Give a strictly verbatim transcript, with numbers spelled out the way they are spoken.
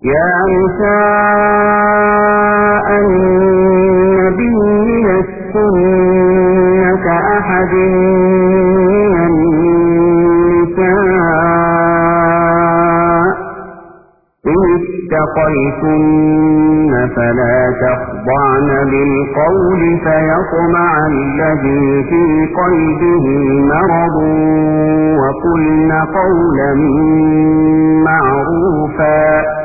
يا نساء النبي لستن كأحد من النساء إن اتقيتن فلا تخضعن بالقول فيطمع الذي في قلبه مرض وقلن قولا معروفا